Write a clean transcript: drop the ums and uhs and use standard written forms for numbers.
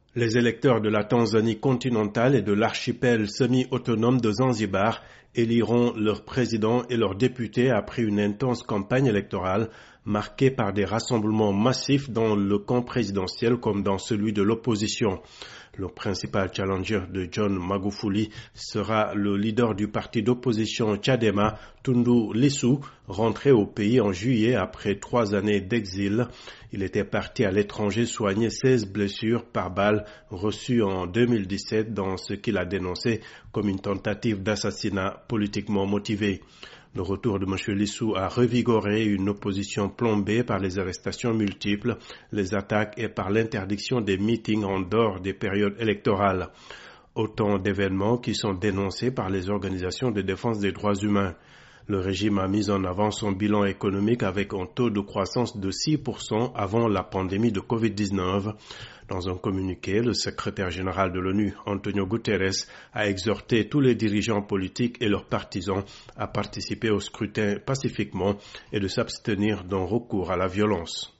Les électeurs de la Tanzanie continentale et de l'archipel semi-autonome de Zanzibar éliront leur président et leurs députés après une intense campagne électorale marquée par des rassemblements massifs dans le camp présidentiel comme dans celui de l'opposition. Le principal challenger de John Magufuli sera le leader du parti d'opposition Chadema, Tundu Lissu, rentré au pays en juillet après 3 années d'exil. Il était parti à l'étranger soigner 16 blessures par balle reçues en 2017 dans ce qu'il a dénoncé comme une tentative d'assassinat politiquement motivé. Le retour de M. Lissu a revigoré une opposition plombée par les arrestations multiples, les attaques et par l'interdiction des meetings en dehors des périodes électorales. Autant d'événements qui sont dénoncés par les organisations de défense des droits humains. Le régime a mis en avant son bilan économique avec un taux de croissance de 6% avant la pandémie de Covid-19. Dans un communiqué, le secrétaire général de l'ONU, Antonio Guterres, a exhorté tous les dirigeants politiques et leurs partisans à participer au scrutin pacifiquement et de s'abstenir d'un recours à la violence.